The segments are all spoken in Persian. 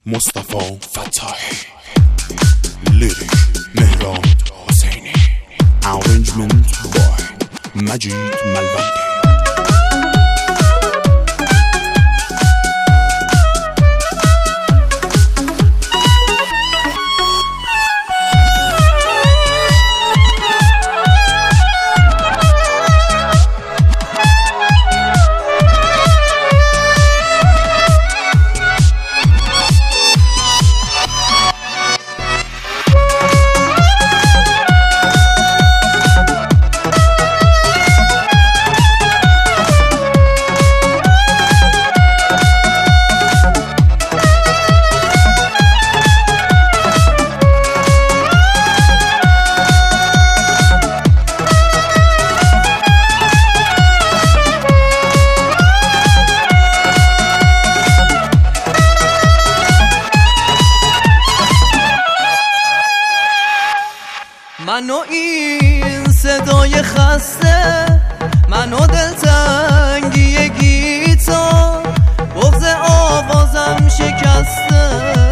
مصطفی فتاحی، لیریک مهراد حسینی، arrangement by مجید ملوندی. منو این صدای خسته، منو دلتنگی گیتار، بغض آوازم شکسته.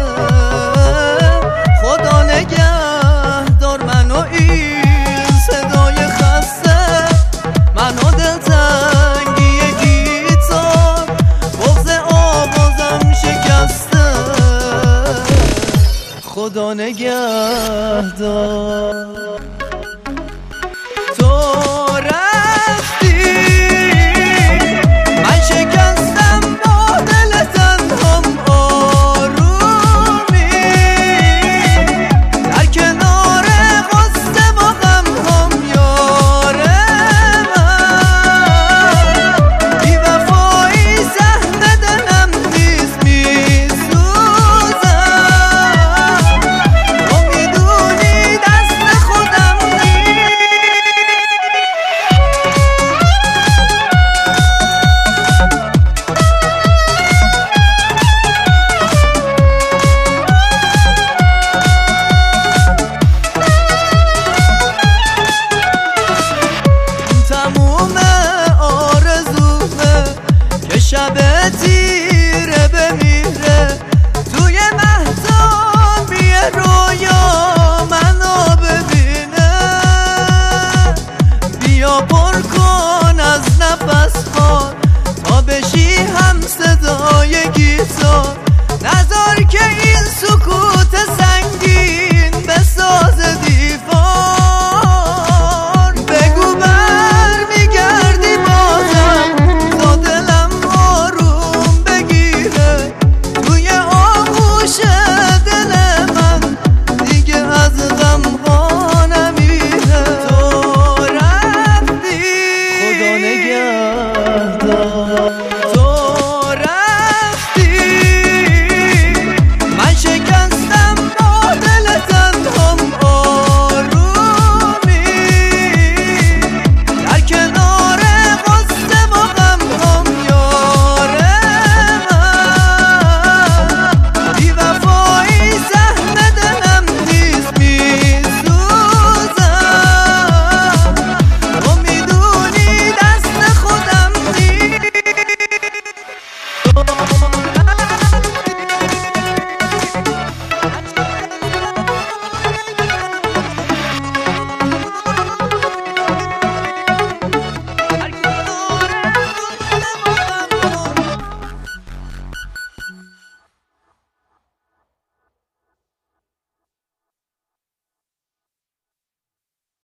خدا نگهدار منو این صدای خسته، منو دلتنگی گیتار، بغض آوازم شکسته. خدا نگهدار. تو رفتی من شکستم با دل تنهام آرومی، در کنار غصه و غمهام یار من. بی وفایی سهم دلم نیست میسوزم، تو میدونی دست خودم شب تیره بمیره، توی مهتابی رویا منو ببینه. بیا پر کن از نفس ها تا بشی هم صدا